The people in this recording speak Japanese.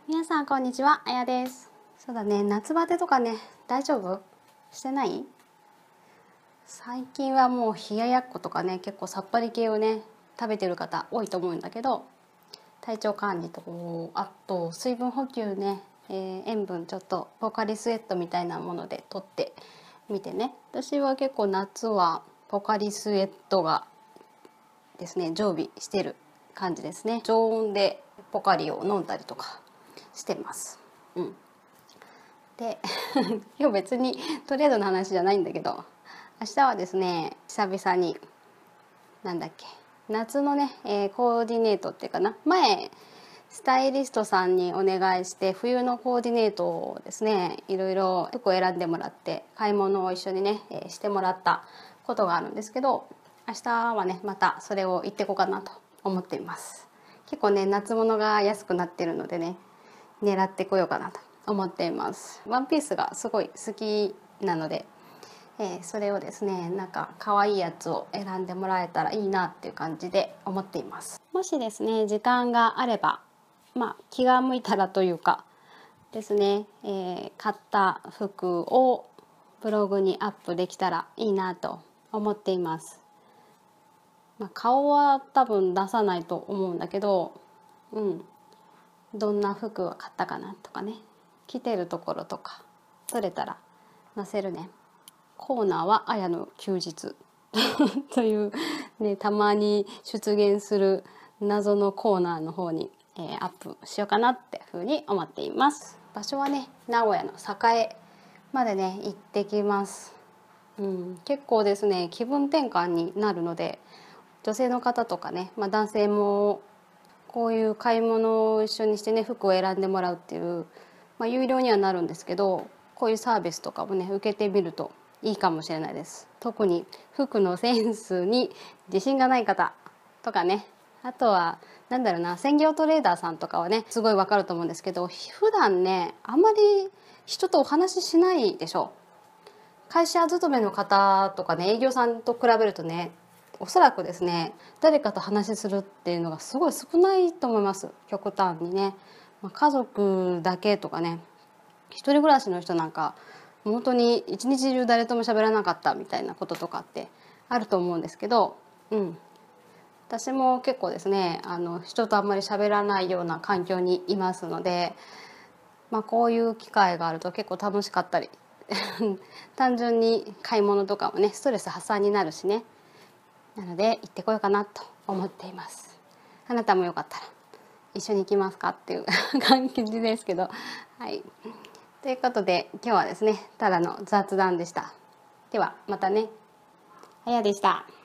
皆さんこんにちは、あやです。そうだね、夏バテとかね、大丈夫？してない？最近はもう冷ややっことかね、結構さっぱり系をね食べてる方多いと思うんだけど、体調管理とあと水分補給ね、塩分ちょっとポカリスエットみたいなもので取ってみてね。私は結構夏はポカリスエットがですね常備してる感じですね。常温でポカリを飲んだりとかしてます。で今日別にトレードの話じゃないんだけど、明日はですね久々になんだっけ夏のね、コーディネートっていうかな、前スタイリストさんにお願いして冬のコーディネートをですねいろいろ服を選んでもらって買い物を一緒にね、してもらったことがあるんですけど、明日はねまたそれを行ってこうかなと思っています。結構ね夏物が安くなってるのでね狙ってこようかなと思っています。ワンピースがすごい好きなので、それをですねなんか可愛いやつを選んでもらえたらいいなっていう感じで思っています。もしですね時間があれば、気が向いたらというかですね、買った服をブログにアップできたらいいなと思っています。顔は多分出さないと思うんだけど、どんな服を買ったかなとかね、着てるところとか撮れたら載せるね。コーナーはあやの休日というね、たまに出現する謎のコーナーの方に、アップしようかなってふうに思っています。場所はね名古屋の栄までね行ってきます。結構ですね気分転換になるので、女性の方とかね、男性もこういう買い物を一緒にしてね服を選んでもらうっていう、有料にはなるんですけど、こういうサービスとかもね受けてみるといいかもしれないです。特に服のセンスに自信がない方とかね、あとはなんだろうな、専業トレーダーさんとかはねすごいわかると思うんですけど、普段ねあんまり人とお話ししないでしょ。会社勤めの方とかね営業さんと比べるとね、おそらくですね誰かと話しするっていうのがすごい少ないと思います。極端にね、家族だけとかね、一人暮らしの人なんか本当に一日中誰とも喋らなかったみたいなこととかってあると思うんですけど、私も結構ですね人とあんまり喋らないような環境にいますので、こういう機会があると結構楽しかったり単純に買い物とかもねストレス発散になるしね、なので行ってこようかなと思っています。あなたもよかったら一緒に行きますかっていう感じですけど、はい。ということで今日はですねただの雑談でした。ではまたね。あやでした。